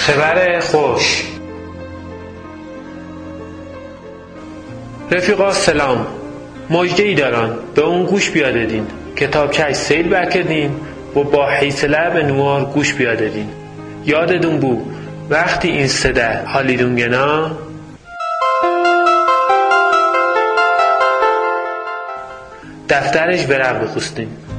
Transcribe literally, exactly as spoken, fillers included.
خبر خوش. رفیقا سلام، مژده ای دارم، به اون گوش بیاددین. کتابچه سیل بکردین و با حیصله به نوار گوش بیاددین. یاددون بو وقتی این صدا حالیدون گنا دفترش ورق بخستین.